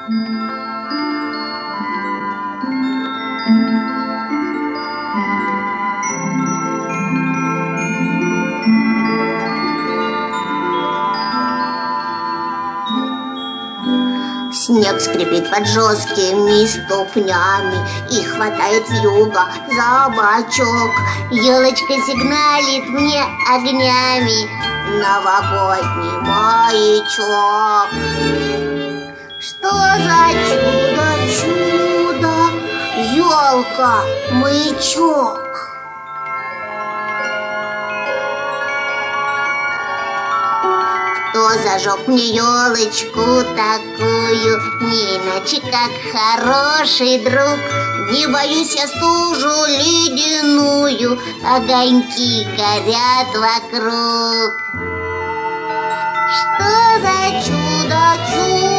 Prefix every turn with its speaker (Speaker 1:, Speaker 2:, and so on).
Speaker 1: Снег скрипит под жесткими ступнями и хватает вьюга за бочок. Елочка сигналит мне огнями, новогодний маячок. Что за чудо, елка, маячок? Кто зажег мне елочку такую, не иначе как хороший друг? Не боюсь я стужу ледяную, огоньки горят вокруг. Что за чудо,